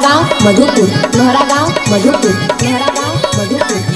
गाँव मधुपुर, लोहरा गाँव मधुपुर, लोहरा गाँव मधुपुर।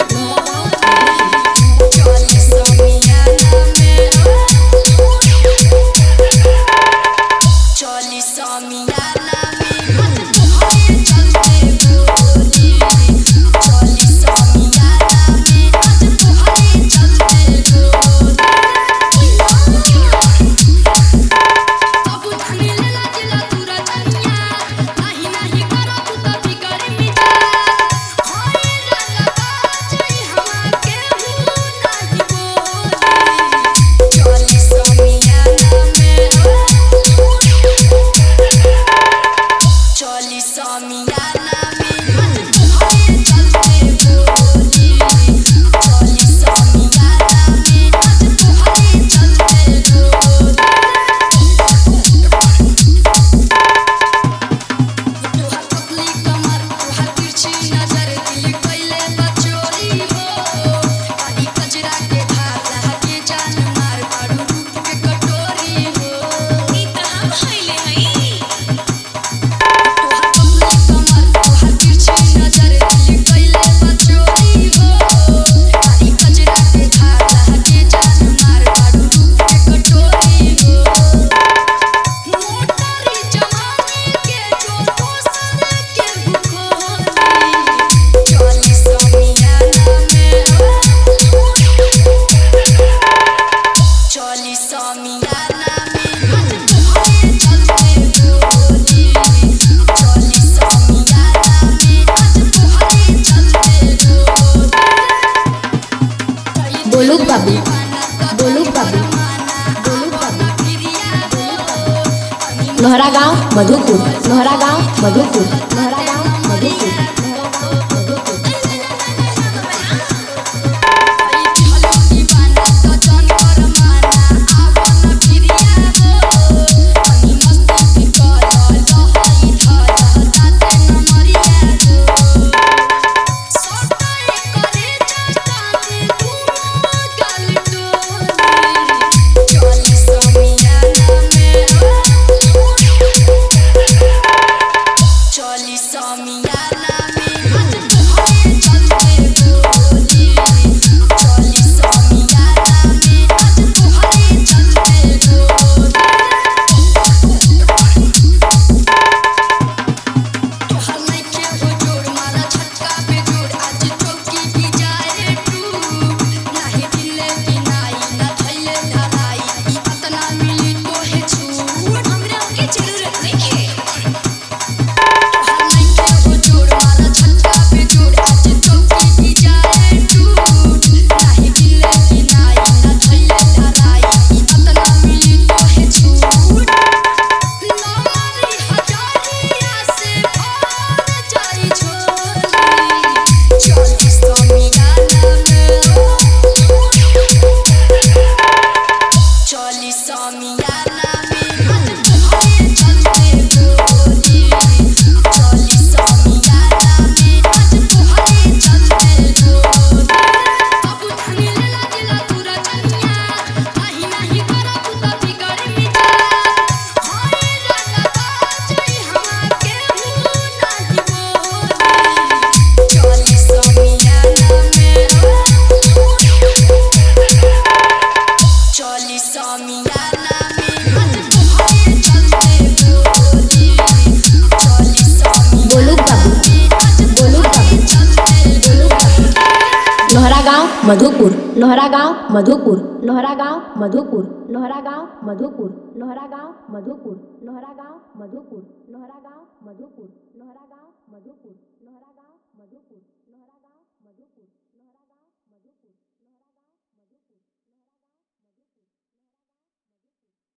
बोलू बाबू, बोलू बाबू, बोलू बाबू। लोहरा गाँव मधुपुर, लोहरा गाँव मधुपुर, लोहरा गाँव मधुपुर। मधुपुर, लोहरा गाँव मधुपुर, लोहरा गाँव मधुपुर, लोहरा गाँव मधुपुर, लोहरा गाँव मधुपुर, लोहरा गाँव मधुपुर, लोहरा गाँव मधुपुर, लोहरा गाँव मधुपुर, लोहरा गाँव मधुपुर, लोहरा गाँव मधुपुर, लोहरा गाँव मधुपुर।